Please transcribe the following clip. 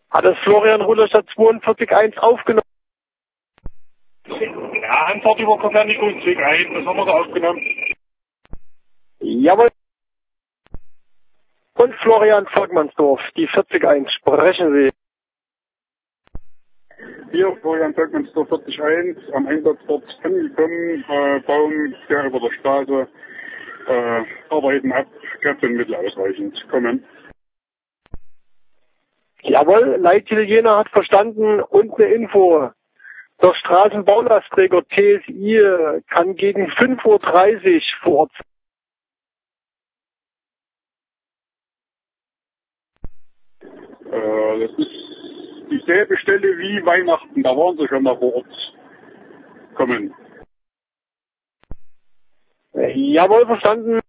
Hat das Florian Rudolstadt 42.1 aufgenommen? Ja, Anfahrt über Kopernikus, Weg 1, das haben wir da aufgenommen. Jawohl. Und Florian Volkmannsdorf, die 40.1, sprechen Sie. Hier, Florian Volkmannsdorf 41, am Einsatzort angekommen, Baum, der über der Straße, arbeiten ab, Kräftemittel ausreichend, kommen. Jawohl, Leitziel Jena hat verstanden und eine Info. Der Straßenbaulastträger TSI kann gegen 5:30 Uhr vor Ort sein. Das ist dieselbe Stelle wie Weihnachten, da waren sie schon mal vor Ort kommen. Jawohl, verstanden.